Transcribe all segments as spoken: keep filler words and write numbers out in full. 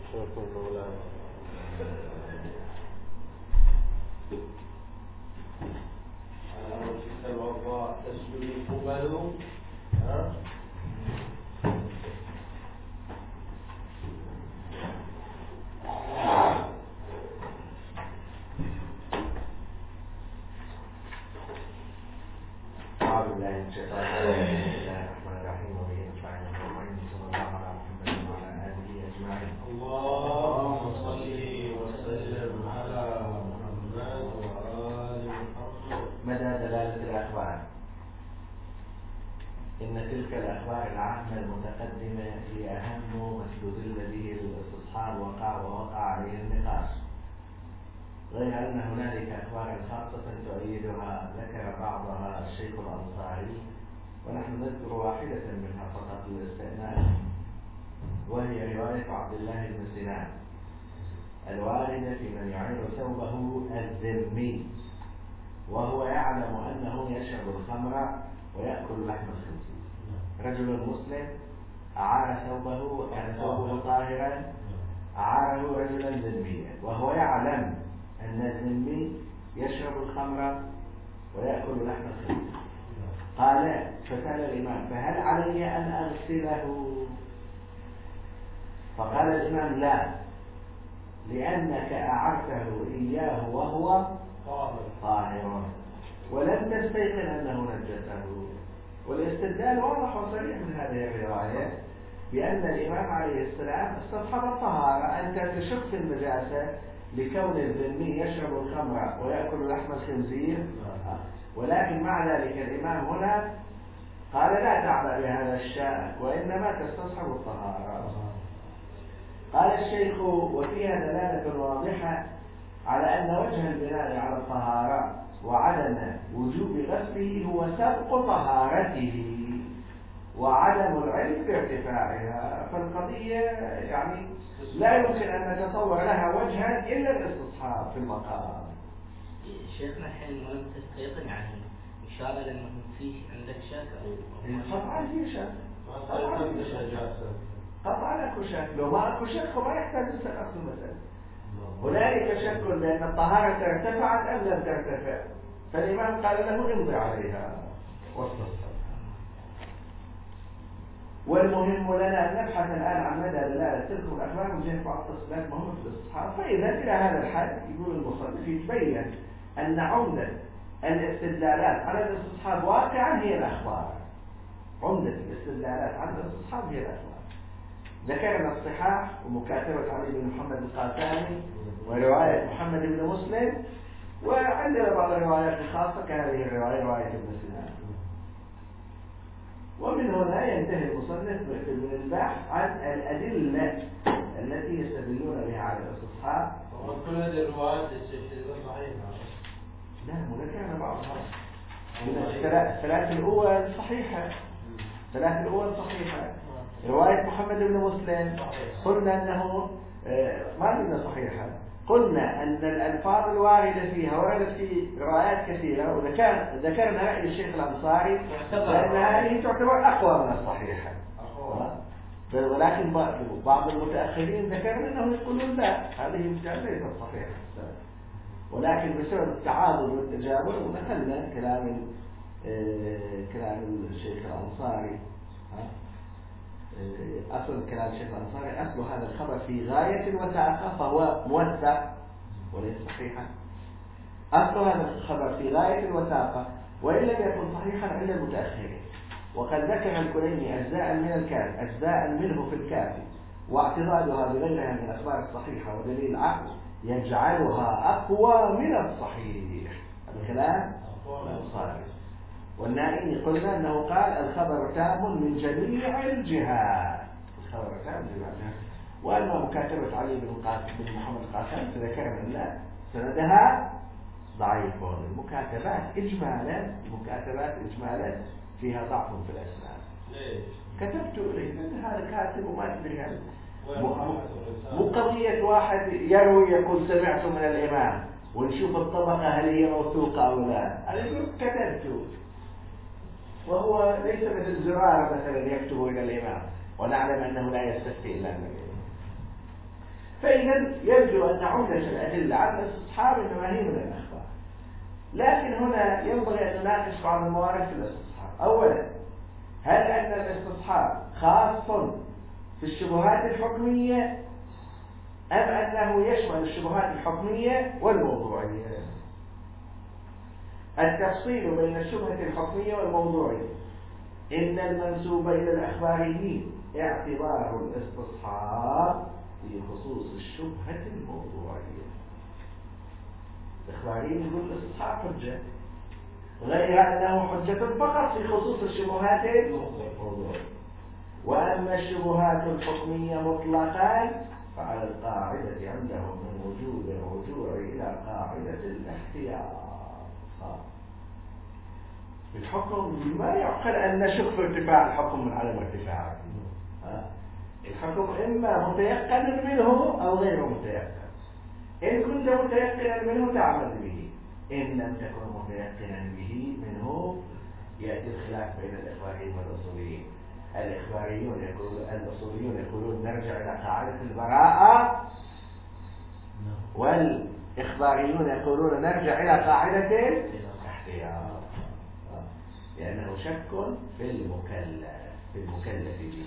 الوضاء تسجد قبله المتقدمة هي أهم مستدل به الاستصحاب وقع ووقع عليه النقاش، غير أن هنالك أخبارا خاصة تؤيدها ذكر بعضها الشيخ الأنصاري، ونحن نذكر واحدة منها فقط للاستئناس، وهي رواية عبد الله بن سنان الواردة في من يعير ثوبه الذمي وهو يعلم أنه يشرب الخمر ويأكل لحم الخنزير. رجل مسلم أعار ثوبه، كان ثوبه طاهرا، أعاره رجلا ذميا وهو يعلم أن الذمي يشرب الخمر ويأكل لحم الخنزير. قال فسأل الإمام فهل علي أن أغسله؟ فقال الإمام لا، لأنك أعرته إياه وهو طاهر ولم تستيقن أنه نجسه. والاستدلال واضح وصريح من هذه الرواية بأن الإمام عليه السلام استصحب الطهارة. أنت تشك في النجاسة لكون الذمي يشرب الخمر ويأكل لحم الخنزير، ولكن مع ذلك الإمام هنا قال لا تعبأ بهذا الشأن وإنما تستصحب الطهارة. قال الشيخ وفيها دلالة واضحة على أن وجه البناء على الطهارة وعدم وجوب غسله هو سبق طهارته وعدم العلم بارتفاعها. فالقضية يعني لا يمكن أن نتصور لها وجها إلا الاستصحاب في المقام. شيخنا الحين ما تستيقن يعني إشارة لأنه في عندك شك أو قطعا في شك، قطعا في شك، قطعا اكو شك. لو ما اكو شك فما يحتاج استناس المسألة. هنالك شك بأن الطهارة ارتفعت أم لم ترتفع، فالإمام قال له امضي عليها واستصحب. والمهم لنا أن نبحث الآن عن مدى دلالة تلك الأخبار من جهة بعض التصريحات مهمة في الاستصحاب. فإذا إلى هذا الحد يقول المصنف يتبين أن عمدة الاستدلالات على الاستصحاب واقعا هي الأخبار. عمدة الاستدلالات على الاستصحاب هي الأخبار. ذكرنا الصحاح ومكاتبة علي بن محمد القاساني ورواية محمد بن مسلم، وعندنا بعض الروايات الخاصة كهذه الرواية رواية ابن سنان. ومن هنا ينتهي المصنف من البحث عن الأدلة التي يستدلون بها على الاستصحاب. وكل هذه الروايات صحيحة؟ لا، ذكرنا بعضها. الثلاث الأول صحيحة، الثلاث الأول صحيحة. رواية محمد بن مسلم قلنا أنه ما قلنا صحيحة، قلنا أن الألفاظ الواردة فيها وردت في روايات كثيرة، وذكرنا رأي الشيخ الأنصاري لأن هذه تعتبر أقوى من الصحيحة. ولكن بعض المتأخرين ذكرنا أنهم يقولون لا، هذه ليست صحيحة، ولكن بسبب التعاضد والتجاوز ونقلنا كلام كلام الشيخ الأنصاري. أصل كلام الشيخ الأنصاري أصل هذا الخبر في غاية الوثاقة فهو موثق وليس صحيحا. أصل هذا الخبر في غاية الوثاقة وإن لم يكن صحيحا عند المتأخرين. وقد ذكر الكليني أجزاء من الكافي أجزاء منه في الكافي واعتضادها بغيرها من الأخبار الصحيحة ودليل عقل يجعلها أقوى من الصحيح. هذا كلام الأنصاري. والنائي قلنا أنه قال الخبر تام من جميع الجهات، الخبر تام من جميع الجهات. وأما مكاتبة علي بن قاسم بن محمد القاسم فذكرنا أن سندها ضعيف. المكاتبات إجمالا المكاتبات إجمالا فيها ضعف في الأسناد. كتبت إليه أن هذا كاتب وما تدري هل مو قضية واحد يروي يقول سمعت من الإمام ونشوف الطبقة هل هي موثوقة أو لا. أنا يقول كتبت، وهو ليس مثل زرارة مثلا يكتب إلى الإمام ونعلم أنه لا يستفتي إلا من الإمام. إذن يبدو أن عمدة الأدلة على الاستصحاب إنما هي من الأخبار. لكن هنا ينبغي أن نناقش بعض الموارد في الاستصحاب. أولا، هل أن الاستصحاب خاص في الشبهات الحكمية أم أنه يشمل الشبهات الحكمية والموضوعية؟ التفصيل بين الشبهة الحكمية والموضوعية: إن المنسوب إلى الأخباريين اعتبار الاستصحاب في خصوص الشبهة الموضوعية. الأخباريين يقول الاستصحاب حجة، غير أنه حجة فقط في خصوص الشبهات الموضوعية. وأما الشبهات الحكمية مطلقا فعلى القاعدة عندهم من وجوب الرجوع إلى قاعدة الاحتياط. الحكم ما يعقل أن نشك في ارتفاع الحكم من عدم ارتفاعه. الحكم إما متيقن منه أو غير متيقن. إن كنت متيقنا منه تعمل به، إن لم تكن متيقنا به منه يأتي الخلاف بين الإخباريين والأصوليين. الإخباريون يقولون الأصوليون يقولون نرجع إلى قاعدة البراءة، والإخباريون يقولون نرجع إلى قاعدة الاحتياط، لأنه شك في المكلف في المكلف به.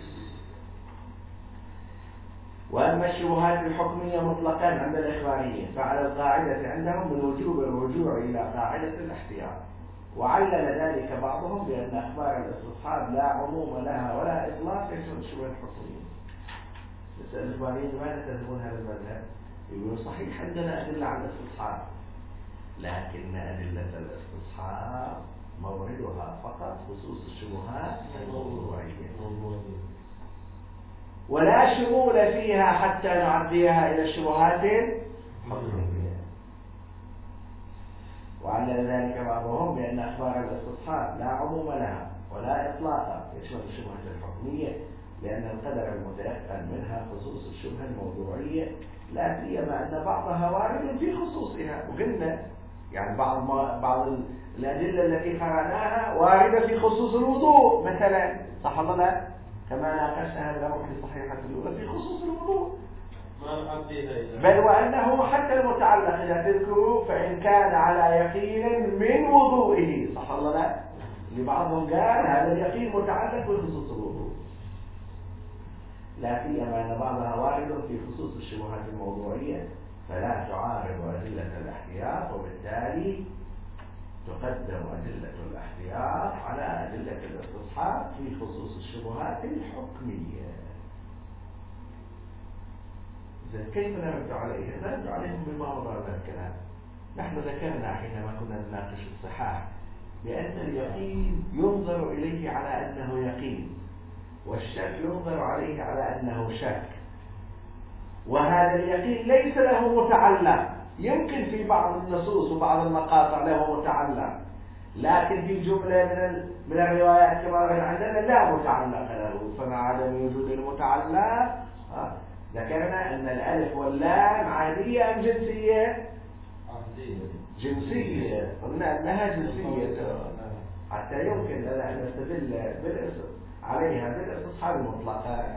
وأما الشبهات الحكمية مطلقا عند الإخباريين فعلى القاعدة عندهم من وجوب الرجوع إلى قاعدة الاحتياط. وعلل ذلك بعضهم بأن أخبار الاستصحاب لا عموم لها ولا إطلاق يشمل الشبهة الحكمية. بس الإخباريين لماذا تذهبون هذا المذهب؟ يقولون صحيح عندنا أدلة على الاستصحاب، لكن أدلة الاستصحاب موردها فقط خصوص الشبهات الموضوعية، ولا شمول فيها حتى نعديها إلى الشبهات الحكمية. وعلى ذلك بعضهم بأن أخبار الاستصحاب لا عموم لها ولا إطلاقا يشمل الشبهة الحكمية، لأن القدر المتيقن منها خصوص الشبهة الموضوعية، لا سيما أن بعضها وارد في خصوصها. وقلنا يعني بعض ما بعض الأدلة التي قرأناها واردة في خصوص الوضوء مثلا، صح ولا لا؟ كما ناقشنا هذا الأمر في صحيحة الأولى في خصوص الوضوء. بل وأنه حتى المتعلق إذا تذكروا فإن كان على يقين من وضوئه، صح ولا لا؟ لبعضهم قال هذا اليقين متعلق بخصوص الوضوء، لا سيما أن بعضها وارد في خصوص الشبهات الموضوعية فلا تعارض أدلة الاحتياط، وبالتالي تقدم أدلة الاحتياط على أدلة الاستصحاب في خصوص الشبهات الحكمية. كيف نرد عليهم؟ نرد عليهم بما مضى من الكلام. نحن ذكرنا حينما كنا نناقش الصحاح بأن اليقين ينظر إليه على أنه يقين، والشك ينظر عليه على أنه شك، وهذا اليقين ليس له متعلق. يمكن في بعض النصوص وبعض المقاطع له متعلق، لكن في جملة من من الروايات كما رأينا عندنا لا متعلق له. فمع عدم وجود المتعلق ذكرنا أن الألف واللام عادية أم جنسية؟ جنسية. قلنا أنها جنسية حتى يمكن لنا أن نستدل عليها بالاستصحاب المطلقة.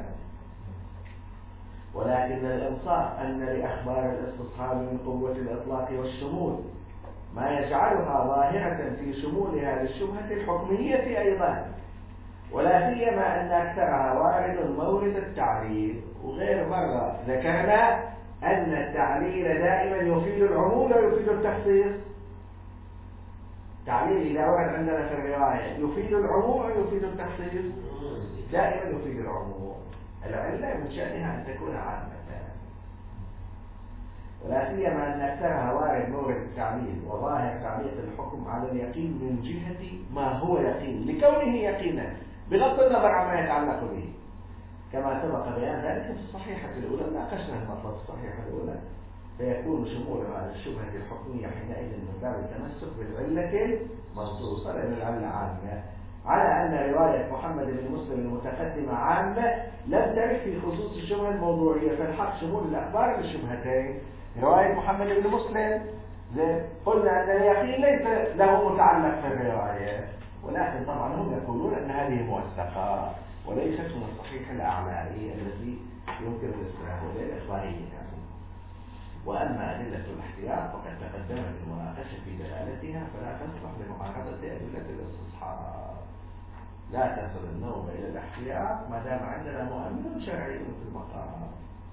ولكن الإنصاف أن لأخبار الاستصحاب من قوة الإطلاق والشمول ما يجعلها ظاهرة في شمولها للشبهة الحكمية أيضا، ولا سيما أن أكثرها وارد مورد التعليل. وغير مرة ذكرنا أن التعليل دائما يفيد العموم ويفيد التخصيص. تعليل إذا ورد عندنا في الرواية يفيد العموم ويفيد التخصيص، دائما يفيد العموم. العلة من شأنها أن تكون عامة، ولا سيما أن أكثرها وارد مورد التعليل وظاهر تعليق الحكم على اليقين من جهة ما هو يقين لكونه يقينا بغض النظر عما يتعلق به، كما سبق بيان ذلك في الصحيحة الأولى. ناقشنا المطلب في الصحيحة الأولى، فيكون شمولها على الشبهة الحكمية حينئذ من باب التمسك بالعلة منصوصة، لأن العلة عامة، على أن رواية محمد بن مسلم المتقدمة عامة لم ترد في خصوص الشبهة الموضوعية، فالحق شمول الأخبار للشبهتين. رواية محمد بن مسلم قلنا أن اليقين ليس له متعلق في الرواية، ولكن طبعا هم يقولون أن هذه موثقة وليست من الصحيح الأعمالي الذي يمكن الاستناد إليه الإخباريين يعني. وأما أدلة الاحتياط فقد تقدمت المناقشة في دلالتها فلا تصلح لمعارضة أدلة الاستصحاب. لا تصل النوم إلى الاحتياط ما دام عندنا مؤمن شرعي في المقام.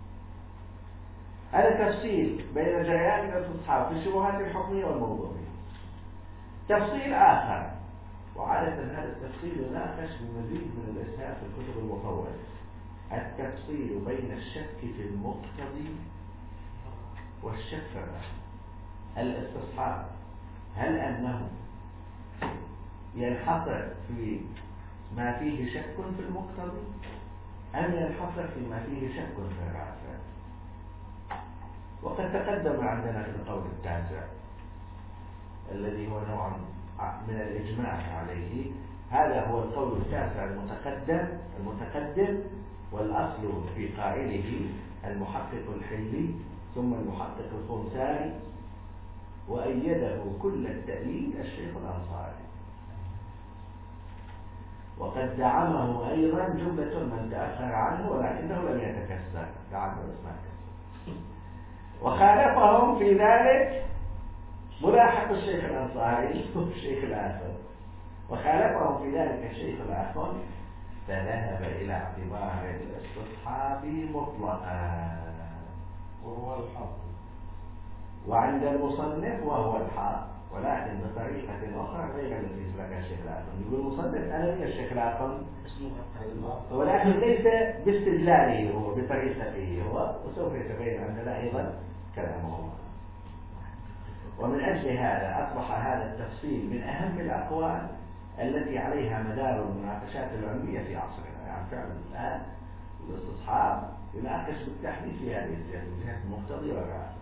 هذا تفصيل بين جريان الاستصحاب في الشبهات الحكمية والموضوعية. تفصيل آخر، وعادة هذا التفصيل يناقش بمزيد من الإسهاب في الكتب المطولة، التفصيل بين الشك في المقتضي والشك في الرأي. الاستصحاب هل أنه ينحصر في ما فيه شك في المقتضي أم ينحصر في ما فيه شك في الرافع؟ وقد تقدم عندنا في القول التاسع الذي هو نوع من الإجماع عليه. هذا هو القول التاسع المتقدم المتقدم والأصل في قائله المحقق الحلي ثم المحقق الخمساني، وأيده كل التأييد الشيخ الأنصاري. وقد دعمه أيضا جملة من تأخر عنه ولكنه لم يتكسر، دعمه اسمه وخالفهم في ذلك ملاحق الشيخ الأنصاري والشيخ الآخر، وخالفهم في ذلك الشيخ الآخر فذهب إلى اعتبار الاستصحاب مطلقا وهو الحق، وعند المصنف وهو الحق، ولكن بطريقة أخرى غير التي سلكها الشيخ الآخر. يقول المصنف أنا من الشيخ الآخر ولكن ليس باستدلاله هو بطريقته هو، وسوف يتبين عندنا أيضا كلامه. ومن أجل هذا أصبح هذا التفصيل من أهم الأقوال التي عليها مدار المناقشات العلمية في عصرنا. يعني فعلا الآن الاستصحاب يناقش بالتحديد في هذه الجهة، الجهة المقتضي والرافع.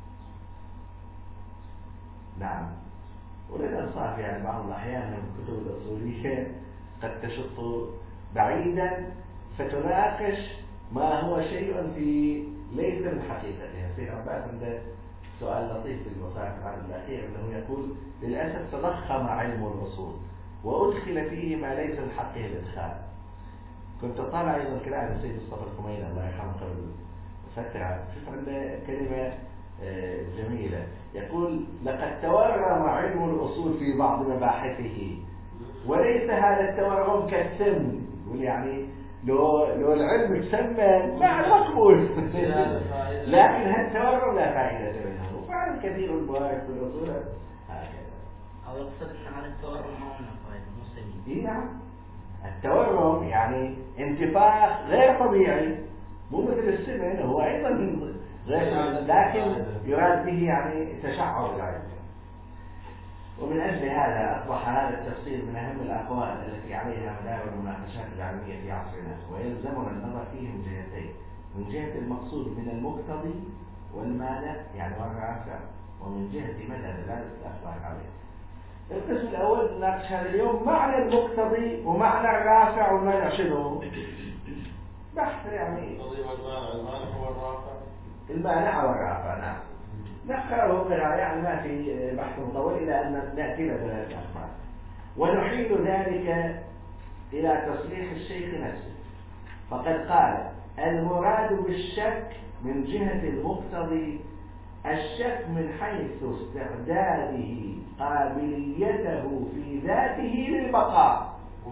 نعم، وللإنصاف يعني بعض الأحيان الكتب الأصولية قد تشط بعيدا فتناقش ما هو شيء في ليس من حقيقتها. سيد عباس عنده سؤال لطيف في الوثائق العام الأخير أنه يقول للأسف تضخم علم الأصول وأدخل فيه ما ليس من حقه الإدخال. كنت طالع أيضا كلام السيد مصطفى الخميني الله يرحمه قبل فترة، شوف عنده كلمة جميلة يقول لقد تورم علم الأصول في بعض مباحثه وليس هذا التورم كالسم. يقول يعني لو لو العلم تسمن معنى مقبول لكن هالتورم لا فائدة منه، وفعلا كثير المواقف في الأصول هكذا. أو يقصد أن على التورم ما هو فائدة مسلمين. إيه نعم، التورم يعني انتفاخ غير طبيعي مو مثل السمن، هو أيضا غير، لكن يراد به يعني تشعر العلم. ومن أجل هذا أصبح هذا التفصيل من أهم الأقوال التي عليها مدار المناقشات العلمية في عصرنا، ويلزمنا النظر فيه من جهتين: من جهة المقصود من المقتضي والمانع يعني والرافع، ومن جهة مدى دلالة الأخبار عليه. القسم الأول نناقش هذا اليوم معنى المقتضي ومعنى الرافع والمانع شنو؟ بحث يعني المانع هو الرافع، المانع والرافع. نعم، نقرأه قراءة يعني ما في بحث مطول إلى أن نأتي إلى دلالة الأخبار، ونحيل ذلك إلى تصريح الشيخ نفسه. فقد قال المراد بالشك من جهة المقتضي الشك من حيث استعداده قابليته في ذاته للبقاء.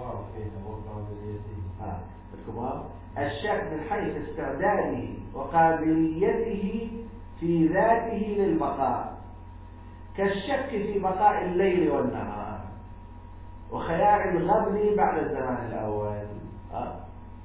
آه. الشك من حيث استعداده وقابليته في ذاته للبقاء، كالشك في بقاء الليل والنهار وخيار الغبن بعد الزمان الأول. أه؟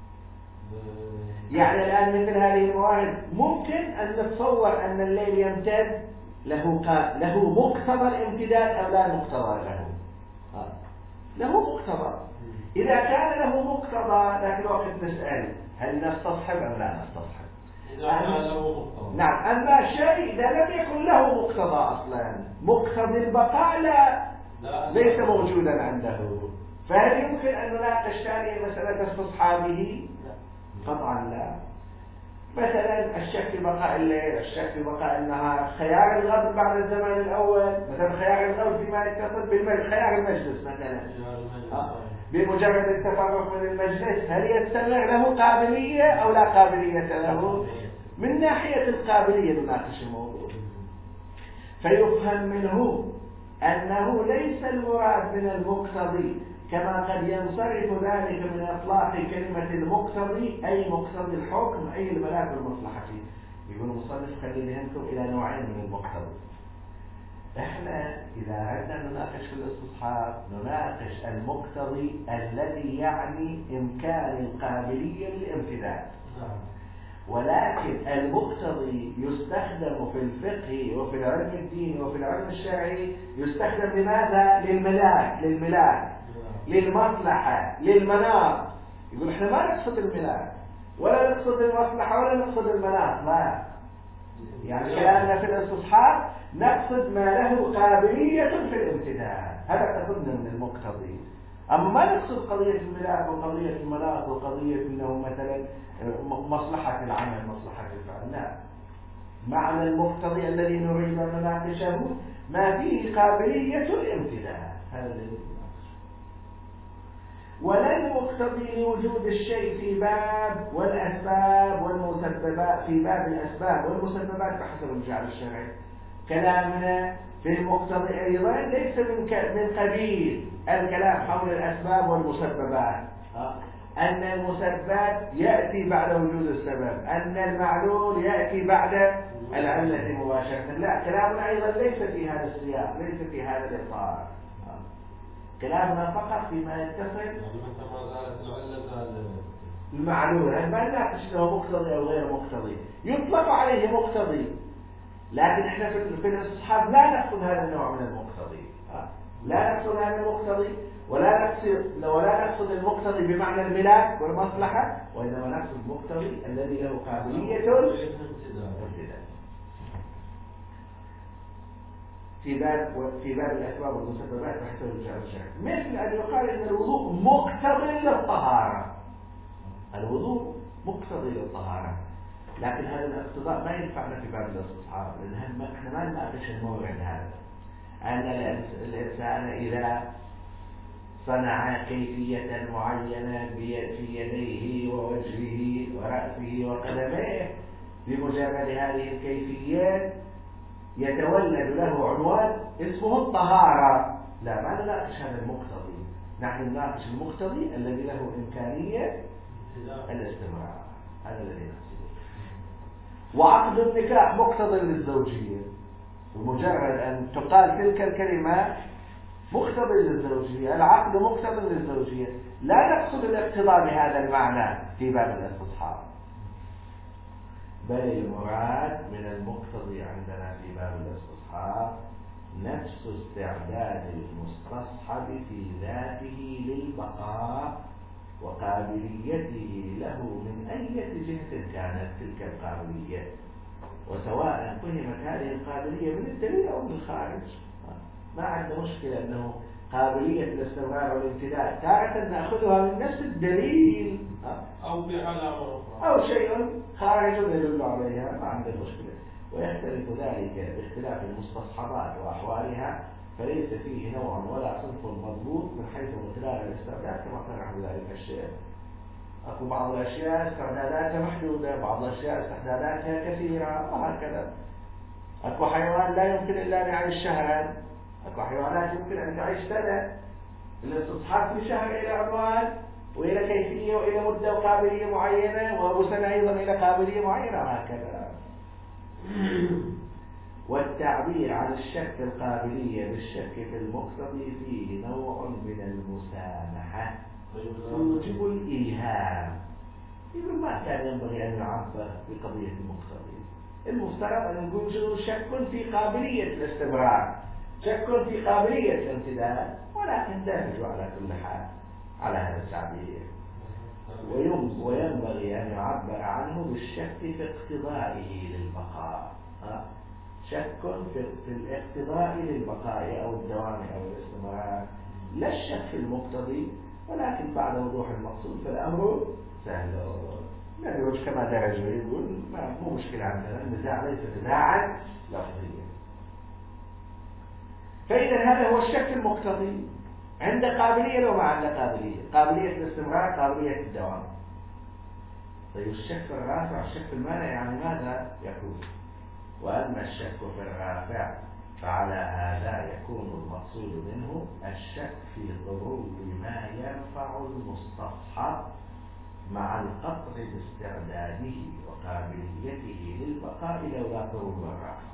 يعني الآن مثل هذه الموارد ممكن أن نتصور أن الليل يمتد له له مقتضى الامتداد أو لا مقتضى له. أه؟ له مقتضى. إذا كان له مقتضى لكن وقت نسأل هل نستصحب أم لا نستصحب؟ إذا كان له مقتضى. نعم، أما الشيء إذا لم يكن له مقتضى أصلا، مقتضى البقاء لا, لا ليس موجودا عنده، فهل يمكن أن نناقش ثاني مسألة استصحابه؟ قطعا لا. مثلا الشك في بقاء الليل، الشك في بقاء النهار، خيار الغد بعد الزمان الأول، مثلا خيار الغد فيما يتصل بالمجلس، خيار المجلس مثلا آه. بمجرد التفرق من المجلس هل يستمر له قابلية أو لا قابلية له؟ من ناحية القابلية نناقش الموضوع، فيفهم منه أنه ليس المراد من المقتضي كما قد ينصرف ذلك من إطلاق كلمة المقتضي أي مقتضي الحكم أي الملاك والمصلحة فيه. يقول المصنف خلي ذهنكم إلى نوعين من المقتضي. إحنا إذا أردنا نناقش في الاستصحاب نناقش المقتضي الذي يعني إمكان القابلية للامتداد، ولكن المقتضي يستخدم في الفقه وفي العلم الديني وفي العلم الشرعي يستخدم لماذا؟ للملاك للملاك للمصلحة للمناط. يقول احنا ما نقصد الملاك ولا نقصد المصلحة ولا نقصد المناط، لا، يعني كلامنا في الاستصحاب نقصد ما له قابلية في الامتداد، هذا قصدنا من المقتضي. أما ما نقصد قضية الملاك وقضية المناط وقضية أنه مثلا مصلحة العمل مصلحة الفعل، لا، معنى المقتضي الذي نريد أن نناقشه ما فيه قابلية الامتداد، هذا الذي ولا المقتضي لوجود الشيء في باب والأسباب والمسببات، في باب الأسباب والمسببات بحسب الجعل الشرعي. كلامنا في المقتضي أيضا ليس من من قبيل الكلام حول الأسباب والمسببات، أن المسبب يأتي بعد وجود السبب، أن المعلول يأتي بعد العلة مباشرة، لا، كلامنا أيضا ليس في هذا السياق، ليس في هذا الإطار. كلامنا فقط فيما يتصل يعني متى ما زالت العلة زال المعلول، يعني ما نناقش له مقتضي أو غير مقتضي، يطلق عليه مقتضي، لكن احنا في الاستصحاب لا نقصد هذا النوع من المقتضي، لا نقصد هذا المقتضي ولا نقصد ولا نقصد المقتضي بمعنى الملاك والمصلحة، وإنما نقصد المقتضي الذي له قابلية الامتداد في باب في باب الأسباب والمسببات بحسب الجعل الشرعي. مثل أن يقال أن الوضوء مقتضي للطهارة، الوضوء مقتضي للطهارة، لكن هذا الاقتضاء ما ينفعنا في باب الاستصحاب، لأن احنا ما نناقش الموعد هذا، أن الإنسان إذا صنع كيفية معينة في يديه ووجهه ورأسه وقدميه بمجرد هذه الكيفيات يتولد له عنوان اسمه الطهارة، لا، ما نناقش هذا المقتضي، نحن نناقش المقتضي الذي له إمكانية الاستمرار، هذا الذي نقصده. وعقد النكاح مقتضي للزوجية، بمجرد أن تقال تلك الكلمة مقتضي للزوجية، العقد مقتضي للزوجية، لا نقصد الاقتضاء بهذا المعنى في باب الاستصحاب، بل المراد من المقتضي عندنا في باب الاستصحاب نفس استعداد المستصحب في ذاته للبقاء وقابليته له من أي جهة كانت تلك القابلية، وسواء فهمت هذه القابلية من الدليل أو من الخارج، ما عندنا مشكلة أنه قابلية الاستمرار والامتداد تارة نأخذها من نفس الدليل أو بعلامة أو شيء خارج يدل عليها، ما عندنا مشكلة. ويختلف ذلك باختلاف المستصحبات وأحوالها، فليس فيه نوع ولا صنف مضبوط من حيث مقدار الاستعداد كما صرح بذلك الشيء. أكو بعض الأشياء استعداداتها محدودة، بعض الأشياء استعداداتها كثيرة، وهكذا. أكو حيوان لا يمكن إلا أن يعيش شهرا، أكو حيوانات يمكن أن تعيش سنة. الاستصحاب في شهر إلى عنوان وإلى كيفية وإلى مدة وقابلية معينة، وأبو سنة أيضا إلى قابلية معينة، وهكذا. والتعبير عن الشك القابلية بالشك في المقتضي فيه نوع من المسامحة توجب الإيهام. يقول ما كان ينبغي أن يعبر بقضية المقتضي، المفترض أن نقول شنو شك في قابلية الاستمرار، شك في قابلية الامتداد، ولكن دارج على كل حال على هذا التعبير. وينبغي أن يعبر عنه بالشك في اقتضائه للبقاء، شك في الاقتضاء للبقاء أو الدوام أو الاستمرار، لا الشك في المقتضي، ولكن بعد وضوح المقصود فالأمر سهل. يعني وجه كما درج يقول ما مو مشكلة عندنا، النزاع ليس نزاعا لفظيا. فإذا هذا هو الشك المقتضي، عند قابلية لو ما عند قابلية، قابلية الاستمرار، قابلية الدوام. طيب الشك في الرافع والشك في المانع يعني ماذا يكون؟ وأما الشك في الرافع فعلى هذا يكون المقصود منه الشك في ضروب ما يرفع المستصحب مع القطع باستعداده وقابليته للبقاء لولا ضروب الرافع.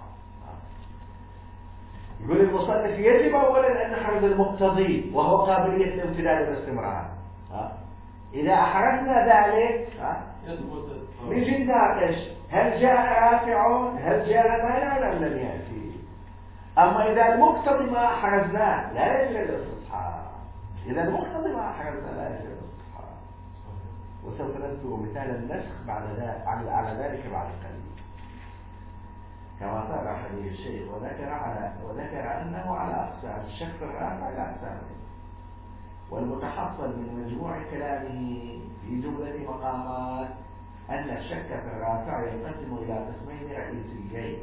يقول المصنف يجب أولا أن نحرز المقتضي وهو قابلية الامتداد والاستمرار. إذا أحرزنا ذلك نجي نناقش هل جاء رافع هل جاء مانع أم لم يأتي. أما إذا المقتضي ما أحرزناه لا يجب الاستصحاب. إذا المقتضي ما أحرزناه لا يجب الاستصحاب. وسوف نذكر مثال النسخ بعد ذلك على ذلك بعد قليل كما صرح به الشيخ وذكر على وذكر أنه على أقسام الشك في الرافع إلى أقسامه. والمتحصل من مجموع كلامه في جملة مقامات أن الشك في الرافع ينقسم إلى قسمين رئيسيين.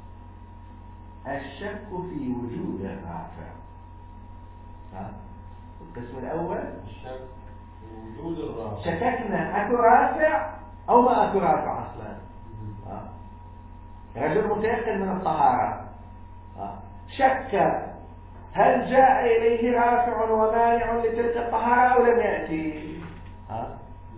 الشك في وجود الرافع. ها؟ القسم الأول الشك في وجود الرافع. شككنا أكو رافع أو ما أكو رافع أصلا. ها؟ رجل متيقن من الطهارة ها؟ شك هل جاء إليه رافع ومانع لتلك الطهارة أو لم يأتي. ها؟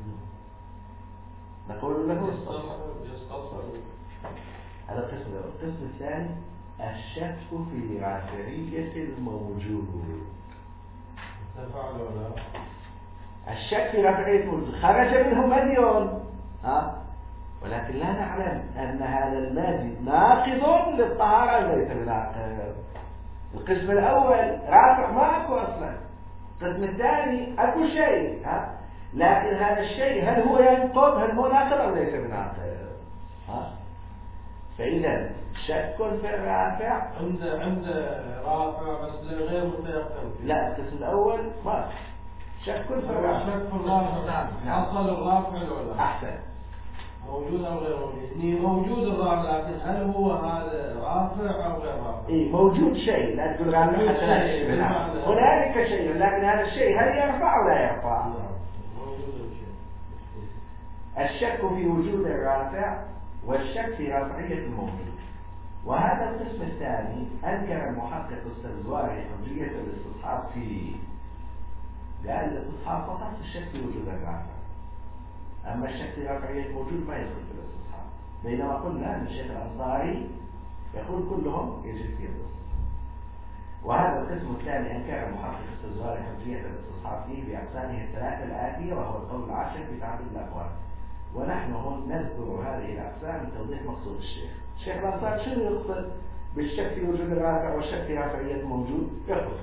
نقول له يستصحب. هذا القسم الأول. القسم الثاني الشك في رافعية الموجود. تفعل ولا الشك في رافعية الموجود خرج منه مديون ها؟ ولكن لا نعلم أن هذا المادي ناقض للطهارة ليس بناقض. القسم الأول رافع ما أكو أصلا. القسم الثاني أكو شيء ها؟ لكن هذا الشيء هل هو ينقض هل هو ناقض أو ليس بناقض. ها؟ فإذا شك في الرافع عند عند رافع بس غير متيقن. لا القسم الأول ما شك في الرافع. شك في الرافع حصل الرافع ولا أحسن موجود أو غير موجود. إني موجود الرافع لكن هل هو هذا رافع أو غير رافع؟ إيه موجود شيء لا تقول رافع حتى لا تشبه. هنالك شيء لكن هذا الشيء هل يرفع أو لا يرفع؟ موجود الشيء. الشك في وجود الرافع والشك في رافعية الموجود. وهذا القسم الثاني أنكر المحقق السلزواري حجية الاستصحاب فيه. قال الاستصحاب فقط في الشك في وجود الرافع. أما الشك في رافعية الموجود ما يدخل في الاستصحاب. بينما قلنا أن الشيخ الأنصاري يقول كلهم يجب فيه الاستصحاب. وهذا القسم الثاني أنكر المحقق السلزواري حجية الاستصحاب فيه بأقسامه الثلاثة الآتية وهو القول العاشر في تعدد الأقوال. ونحن هون نذكر هذه الأقسام لتوضيح مقصود الشيخ. الشيخ الأنصاري شنو يقصد بالشك في وجود الرافع والشك في رافعية الموجود؟ يقول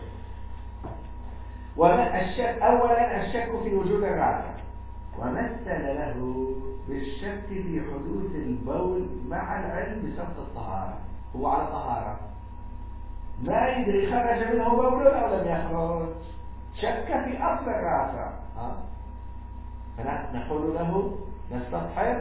وما الشك أولا الشك في وجود الرافع ومثل له بالشك في حدوث البول مع العلم بسبب الطهارة. هو على طهارة ما يدري خرج منه بول أو لم يخرج شك في أصل الرافع ها؟ فنقول له نستصحب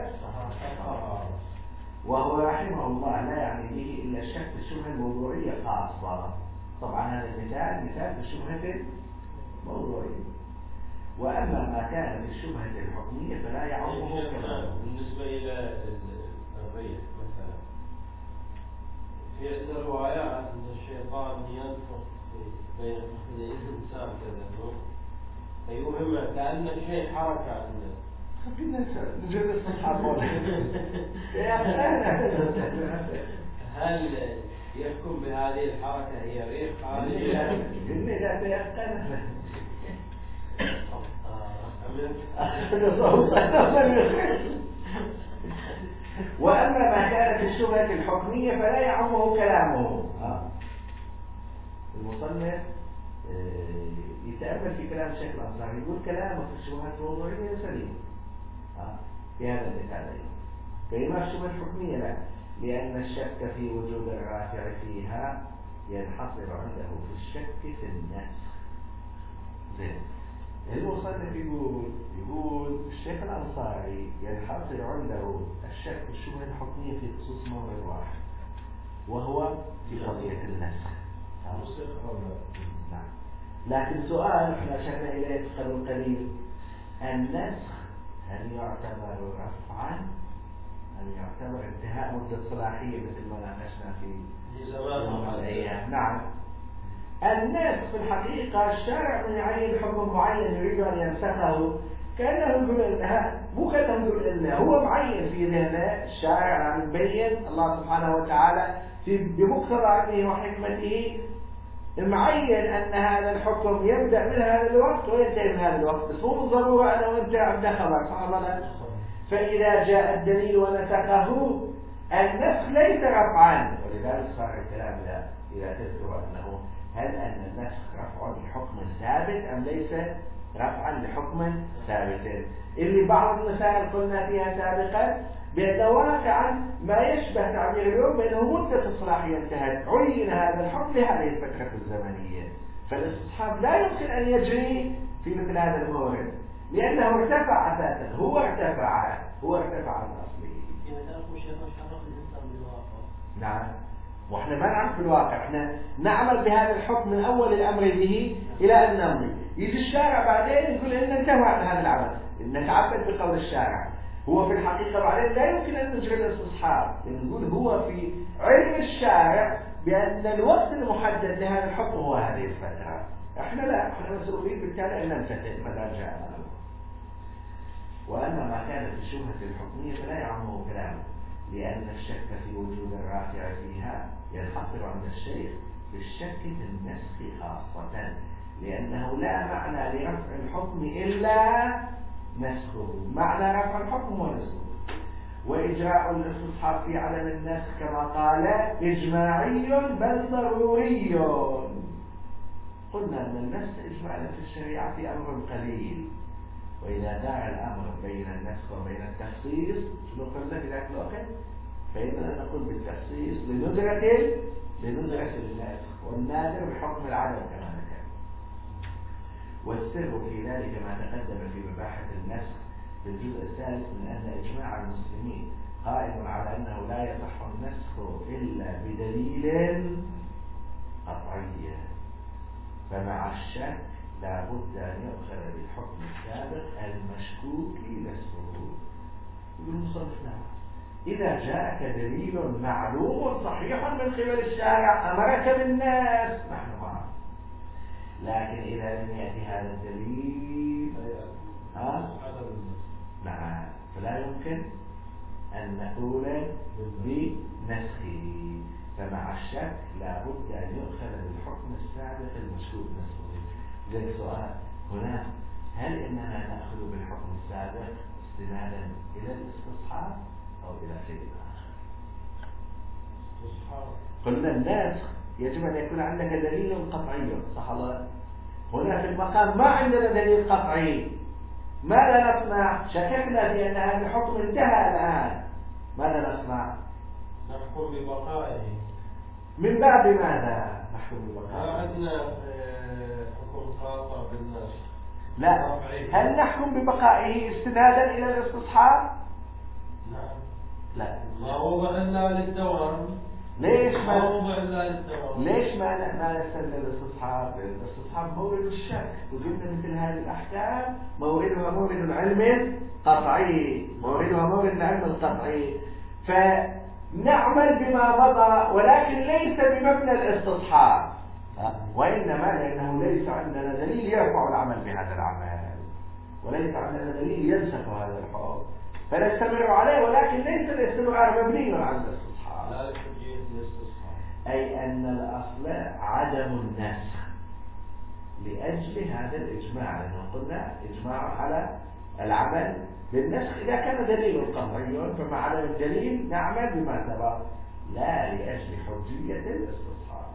وهو رحمه الله لا يعني به إلا الشك في الشبهة الموضوعية خاصة. طبعا هذا المثال مثال في الشبهة الموضوعية. وأما ما كان في الشبهة الحكمية فلا يعوضه كلامه. بالنسبة إلى الريح مثلا في عندنا روايات أن الشيطان ينفخ بين فخذي الإنسان كذا فيوهم كأن شيء حركة عنده. خلينا نجرب الصحابة. هل يحكم بهذه الحركة هي ريح خارجية؟ إني لا تيقن. وأما ما كان في الشبهة الحكمية فلا يعمه كلامه. المصنف يتأمل في كلام الشيخ الأنصاري يقول كلامه في الشبهات الموضوعية سليم في هذا المثال. بينما الشبهة الحكمية لا، لأن الشك في وجود الرافع فيها ينحصر عنده في الشك في النسخ. زين المصنف يقول يقول الشيخ الأنصاري ينحصر عنده الشك في الشبهة الحكمية في خصوص موضوع واحد وهو في قضية النسخ. نعم. لكن سؤال احنا أشرنا إليه قبل قليل النسخ هل يعتبر رفعا؟ هل يعتبر انتهاء مدة صلاحية مثل ما ناقشنا في يوم من الأيام؟ نعم. النسخ في الحقيقة الشارع من يعين حكم معين يريد أن ينسخه كأنه يقول إنها مو كأنه يقول إنه هو معين في ذهنه الشارع عم يبين الله سبحانه وتعالى بمقتضى علمه وحكمته معين أن هذا الحكم يبدأ من هذا الوقت وينتهي من هذا الوقت، بس مو بالضرورة أنا وأنت عندنا خبر صح ولا؟ فإذا جاء الدليل ونسخه النسخ ليس رفعا، ولذلك صار الكلام إذا تذكر أنه هل أن النسخ رفع لحكم ثابت أم ليس رفعا لحكم ثابت؟ اللي بعض المسائل قلنا فيها سابقا بأن واقعا ما يشبه تعبير اليوم بأنه مدة الصلاحية انتهت، عين هذا الحكم لهذه الفترة الزمنية، فالاستصحاب لا يمكن أن يجري في مثل هذا المورد لأنه ارتفع أساسا، هو ارتفع هو ارتفع عن أصله. نعم، واحنا ما نعرف في الواقع، احنا نعمل بهذا الحكم من اول الامر به الى ان نمضي، يجي الشارع بعدين يقول ان انتهى عن هذا العمل، نتعبد بقول الشارع، هو في الحقيقه بعدين لا يمكن ان نجري الاستصحاب، نقول هو في علم الشارع بان الوقت المحدد لهذا الحكم هو هذه الفتره، احنا لا، احنا مسؤولين بالتالي ان نمتثل ماذا جاء الامر. واما ما كان في الشبهه الحكميه فلا يعمه كلامه، لأن الشك في وجود الرافع فيها ينحصر عند الشيخ بالشك في النسخ خاصة، لأنه لا معنى لرفع الحكم إلا نسخه، معنى رفع الحكم هو نسخه. وإجراء الاستصحاب في عدم النسخ كما قال إجماعي بل ضروري. قلنا أن النسخ إجماعا في الشريعة في أمر قليل، وإذا دار الأمر بين النسخ وبين التخصيص شنو قلنا في ذاك الوقت؟ فإننا نقول بالتخصيص لندرة لندرة النسخ، والنادر بحكم العدم كما ذكر. والسر في ذلك ما تقدم في مباحث النسخ في الجزء الثالث من أن إجماع المسلمين قائم على أنه لا يصح النسخ إلا بدليل قطعي، فمع الشك لا بد أن يؤخذ بالحكم السابق المشكوك نسخه. يقول المصنف نعم، إذا جاءك دليل معلوم صحيح من قبل الشارع أمرك بالناس نحن معه، لكن إذا لم يأتي هذا الدليل ها؟ نعم فلا يمكن أن نقول بنسخه، فمع الشك لا بد أن يؤخذ بالحكم السابق المشكوك نسخه. زي السؤال هنا، هل إننا نأخذ بالحكم السابق استنادا إلى الاستصحاب أو إلى شيء آخر؟ قلنا النسخ يجب أن يكون عندك دليل قطعي صح الله؟ هنا في المقام ما عندنا دليل قطعي، ماذا نصنع؟ شككنا في أن هذا الحكم انتهى الآن، ماذا نصنع؟ نحكم ببقائه. من باب ماذا نحكم ببقائه؟ عندنا حكم خاصة بالنسخ. لا، هل نحكم ببقائه استنادا إلى الاستصحاب؟ نعم. لا، ما هو إلا للدوام. ليش ما هو إلا للدوام؟ ليش ما ما نستنى الاستصحاب؟ الاستصحاب مورد الشك، وجدنا مثل هذه الأحكام موردها مورد العلم قطعي، موردها مورد العلم القطعي، فنعمل بما مضى ولكن ليس بمبنى الاستصحاب، وإنما لأنه ليس عندنا دليل يرفع العمل بهذا العمل، وليس عندنا دليل ينسخ هذا الحكم، فنستمر عليه، ولكن ليس الاستمرار مبني على الاستصحاب. لا يحتاج الاستصحاب، أي أن الأصل عدم النسخ لأجل هذا الإجماع، لأنه قلنا إجماع على العمل بالنسخ إذا كان دليل قطعي، فمع عدم الدليل نعمل بما سبق لا لأجل حجية الاستصحاب.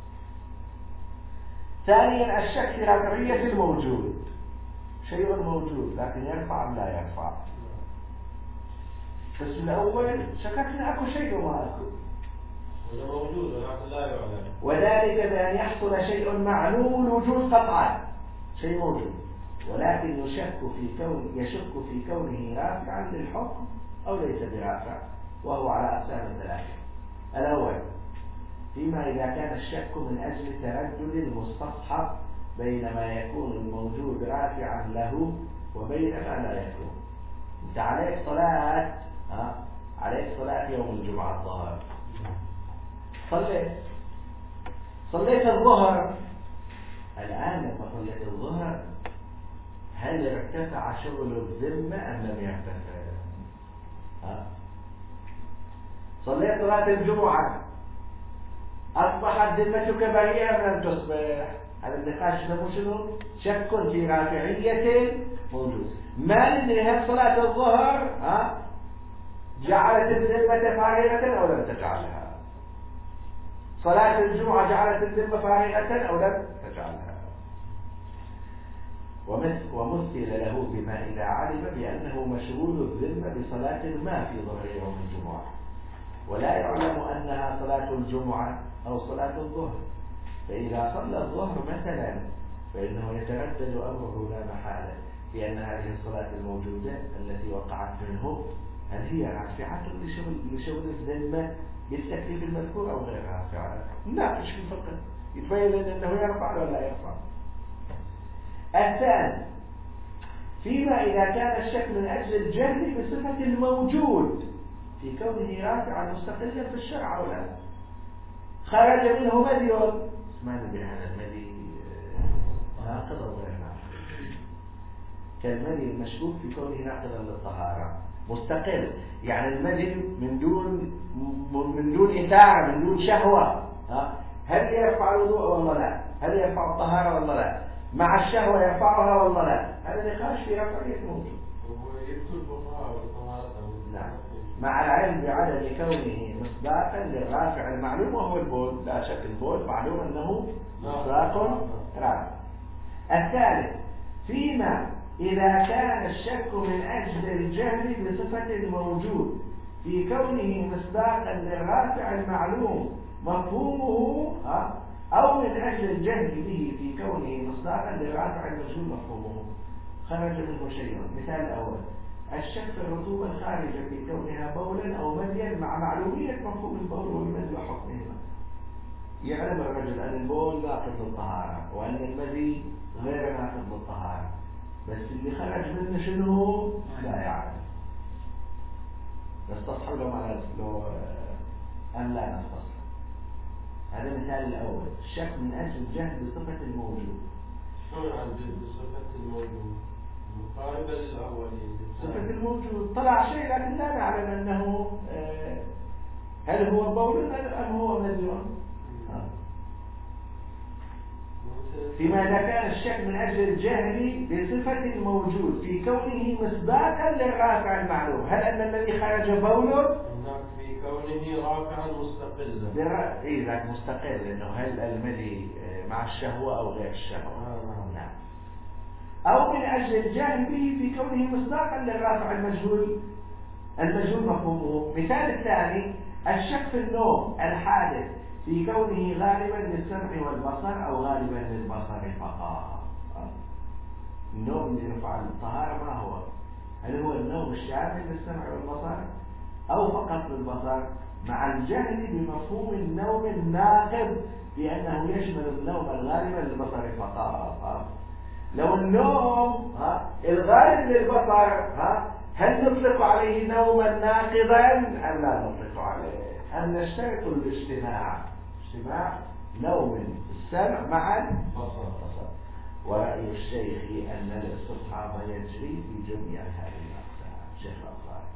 ثانيا الشك في رفعية الموجود، شيء موجود لكن يرفع أم لا يرفع. بس الأول شككنا أكو شيء وما أكو، هذا موجود ولكن لا يعلم، وذلك بأن يحصل شيء معلوم الوجود قطعا، شيء موجود ولكن يشك في كون يشك في كونه رافعا للحكم أو ليس برافع، وهو على أقسام ثلاثة. الأول فيما إذا كان الشك من أجل تردد المستصحب بين ما يكون الموجود رافعا له وبين ما لا يكون، أنت عليك صلاة ها عليك صلاة يوم الجمعة الظهر، صليت صليت الظهر. الآن لما صليت الظهر هل ارتفع شغل الذمة أم لم يرتفع؟ ها؟ صليت صلاة الجمعة أصبحت ذمتك بريئة أم لم تصبح؟ هذا النقاش اسمه شنو؟ شك في رافعية موجود. ما نهاية صلاة الظهر ها جعلت الذمة فارغة أو لم تجعلها؟ صلاة الجمعة جعلت الذمة فارغة أو لم تجعلها؟ ومثل له بما إذا علم بأنه مشغول الذمة بصلاة ما في ظهر يوم الجمعة ولا يعلم أنها صلاة الجمعة أو صلاة الظهر، فإذا صلى الظهر مثلا فإنه يتردد أمره لا محالة بأن هذه الصلاة الموجودة التي وقعت منه هل هي رافعة لشغل, لشغل الذمة بالتكليف المذكور أو غير رافعة؟ ناقش في الفقه يتبين أنه يرفع ولا لا يرفع. الثاني فيما إذا كان الشك من أجل الجهل بصفة الموجود في كونه رافعا مستقلا في الشرع أو لا، خرج منه مدي، ما ندري هذا المدي ناقض أو غير ناقض، كالمدي المشكوك في كونه ناقضا للطهارة مستقل، يعني المدي من دون من دون إثارة من دون شهوة، هل يرفع الوضوء ولا لا؟ هل يرفع الطهارة ولا لا؟ مع الشهوة يرفعها ولا لا؟ هذا نقاش في رفعية موجود. نعم، مع العلم بعدم كونه مصداقا للرافع المعلوم وهو البول، لا شك البول معلوم أنه مصداق رافع. الثالث فيما إذا كان الشك من أجل الجهل بصفة الموجود في كونه مصداقا للرافع المعلوم مفهومه أو من أجل الجهل به في كونه مصداقا للرافع المجهول مفهومه، خرج منه شيء. مثال الأول الشك في الرطوبة الخارجة في كونها بولا أو مديا مع معلومية مفهوم البول والمدي وحكمهما. يعلم الرجل أن البول ناقض للطهارة وأن المدي غير ناقض للطهارة، بس اللي خرج منه شنو لا يعلم. نستصحب له على لو أم لا نستصحب. هذا المثال الأول، الشك من أجل الجهل بصفة الموجود. شلون عن بصفة الموجود؟ مقاربة للأول. صفة الموجود طلع شيء لكن لا نعلم أنه هل هو بول أم هو مدي. فيما إذا كان الشك من أجل الجهل بصفة الموجود في كونه مصداقا للرافع المعلوم، هل أن الذي خرج بوله في كونه رافعا مستقلا؟ إيه ذاك مستقل، لأنه هل المدي مع الشهوة أو غير الشهوة؟ آه. نعم. أو من أجل الجهل به في كونه مصداقا للرافع المجهول المجهول مفهومه. مثال الثاني الشك في النوم الحادث في كونه غالبا للسمع والبصر أو غالبا للبصر فقط. النوم اللي يرفع الطهارة ما هو؟ هل هو النوم الشامل للسمع والبصر أو فقط للبصر؟ مع الجهل بمفهوم النوم الناقض بأنه يشمل النوم الغالب للبصر فقط. لو النوم ها الغالب للبصر ها هل نطلق عليه نوما ناقضا أم لا نطلق عليه؟ أم نشترط الاجتماع اجتماع نوم السمع مع البصر. ورأي الشيخ أن الاستصحاب يجري في جميع هذه الأقسام. شيخ الأنصاري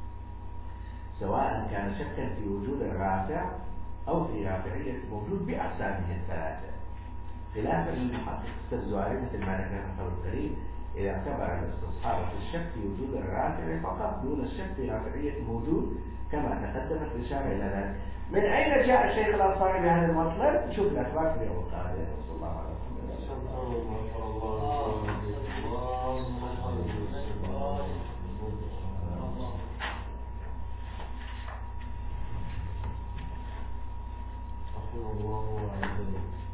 سواء كان شكا في وجود الرافع أو في رافعية موجود بأقسامه الثلاثة، خلافا للمحقق الزهري مثل ما ذكر في الكريم إذا اعتبر الاستصحاب في الشك في وجود الرافع فقط دون الشك في رافعية موجود كما تقدمت الإشارة إلى ذلك. من أين جاء الشيخ الأنصاري بهذا المطلب؟ نشوف الأسباب في يوم القادم. صلى الله عليه وسلم.